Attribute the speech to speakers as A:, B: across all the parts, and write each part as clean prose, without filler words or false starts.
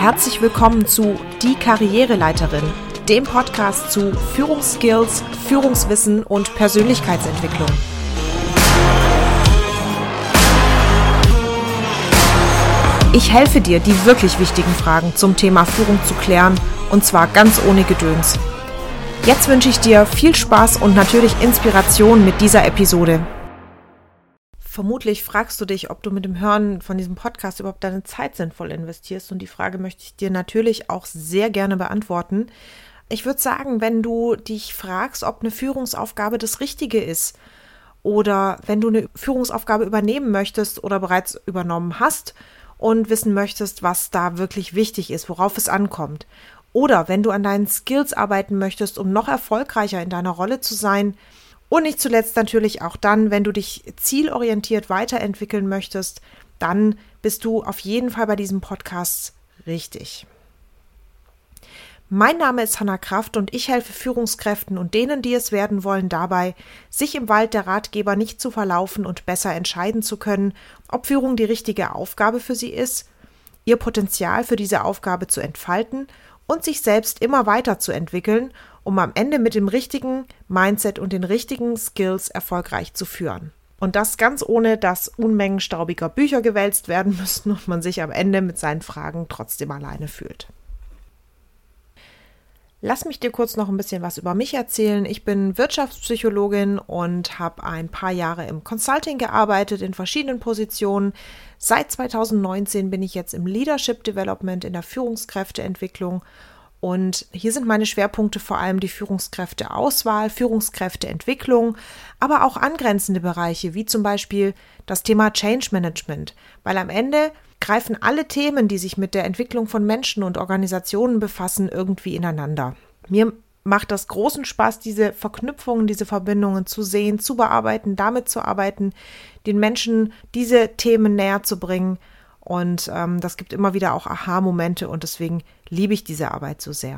A: Herzlich willkommen zu Die Karriereleiterin, dem Podcast zu Führungsskills, Führungswissen und Persönlichkeitsentwicklung. Ich helfe dir, die wirklich wichtigen Fragen zum Thema Führung zu klären, und zwar ganz ohne Gedöns. Jetzt wünsche ich dir viel Spaß und natürlich Inspiration mit dieser Episode. Vermutlich fragst du dich, ob du mit dem Hören von diesem Podcast überhaupt deine Zeit sinnvoll investierst, und die Frage möchte ich dir natürlich auch sehr gerne beantworten. Ich würde sagen, wenn du dich fragst, ob eine Führungsaufgabe das Richtige ist oder wenn du eine Führungsaufgabe übernehmen möchtest oder bereits übernommen hast und wissen möchtest, was da wirklich wichtig ist, worauf es ankommt, oder wenn du an deinen Skills arbeiten möchtest, um noch erfolgreicher in deiner Rolle zu sein, und nicht zuletzt natürlich auch dann, wenn du dich zielorientiert weiterentwickeln möchtest, dann bist du auf jeden Fall bei diesem Podcast richtig. Mein Name ist Hannah Kraft und ich helfe Führungskräften und denen, die es werden wollen, dabei, sich im Wald der Ratgeber nicht zu verlaufen und besser entscheiden zu können, ob Führung die richtige Aufgabe für sie ist, ihr Potenzial für diese Aufgabe zu entfalten und sich selbst immer weiterzuentwickeln, um am Ende mit dem richtigen Mindset und den richtigen Skills erfolgreich zu führen. Und das ganz ohne, dass Unmengen staubiger Bücher gewälzt werden müssen und man sich am Ende mit seinen Fragen trotzdem alleine fühlt. Lass mich dir kurz noch ein bisschen was über mich erzählen. Ich bin Wirtschaftspsychologin und habe ein paar Jahre im Consulting gearbeitet, in verschiedenen Positionen. Seit 2019 bin ich jetzt im Leadership Development in der Führungskräfteentwicklung. Und hier sind meine Schwerpunkte vor allem die Führungskräfteauswahl, Führungskräfteentwicklung, aber auch angrenzende Bereiche, wie zum Beispiel das Thema Change Management, weil am Ende greifen alle Themen, die sich mit der Entwicklung von Menschen und Organisationen befassen, irgendwie ineinander. Mir macht das großen Spaß, diese Verknüpfungen, diese Verbindungen zu sehen, zu bearbeiten, damit zu arbeiten, den Menschen diese Themen näher zu bringen. Und das gibt immer wieder auch Aha-Momente und deswegen liebe ich diese Arbeit so sehr.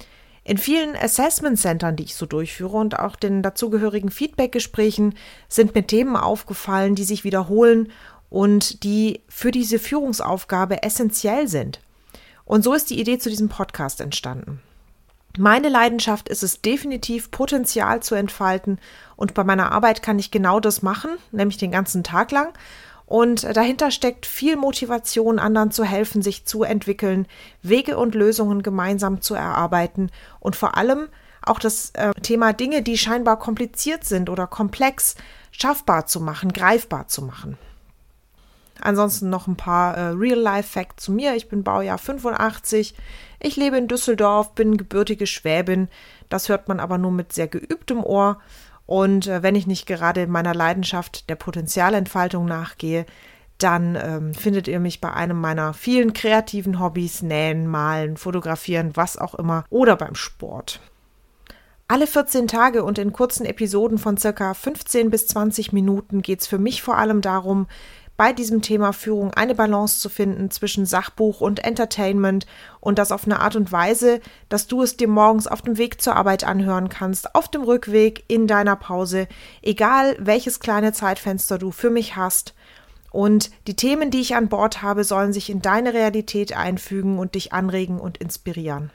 A: In vielen Assessment-Centern, die ich so durchführe und auch den dazugehörigen Feedback-Gesprächen sind mir Themen aufgefallen, die sich wiederholen und die für diese Führungsaufgabe essentiell sind. Und so ist die Idee zu diesem Podcast entstanden. Meine Leidenschaft ist es definitiv, Potenzial zu entfalten, und bei meiner Arbeit kann ich genau das machen, nämlich den ganzen Tag lang. Und dahinter steckt viel Motivation, anderen zu helfen, sich zu entwickeln, Wege und Lösungen gemeinsam zu erarbeiten und vor allem auch das Thema Dinge, die scheinbar kompliziert sind oder komplex, schaffbar zu machen, greifbar zu machen. Ansonsten noch ein paar Real-Life-Facts zu mir. Ich bin Baujahr 85, ich lebe in Düsseldorf, bin gebürtige Schwäbin. Das hört man aber nur mit sehr geübtem Ohr. Und wenn ich nicht gerade in meiner Leidenschaft der Potenzialentfaltung nachgehe, dann findet ihr mich bei einem meiner vielen kreativen Hobbys, Nähen, Malen, Fotografieren, was auch immer, oder beim Sport. Alle 14 Tage und in kurzen Episoden von circa 15 bis 20 Minuten geht es für mich vor allem darum, bei diesem Thema Führung eine Balance zu finden zwischen Sachbuch und Entertainment, und das auf eine Art und Weise, dass du es dir morgens auf dem Weg zur Arbeit anhören kannst, auf dem Rückweg, in deiner Pause, egal welches kleine Zeitfenster du für mich hast. Und die Themen, die ich an Bord habe, sollen sich in deine Realität einfügen und dich anregen und inspirieren.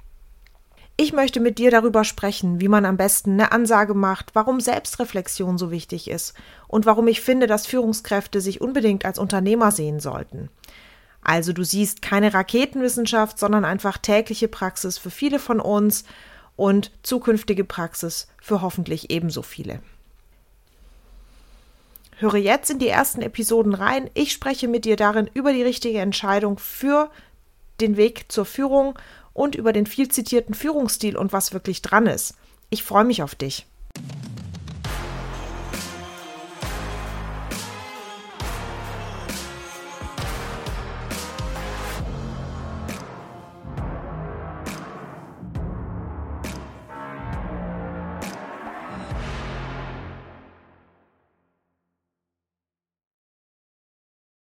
A: Ich möchte mit dir darüber sprechen, wie man am besten eine Ansage macht, warum Selbstreflexion so wichtig ist und warum ich finde, dass Führungskräfte sich unbedingt als Unternehmer sehen sollten. Also du siehst keine Raketenwissenschaft, sondern einfach tägliche Praxis für viele von uns und zukünftige Praxis für hoffentlich ebenso viele. Höre jetzt in die ersten Episoden rein. Ich spreche mit dir darin über die richtige Entscheidung für den Weg zur Führung und über den viel zitierten Führungsstil und was wirklich dran ist. Ich freue mich auf dich.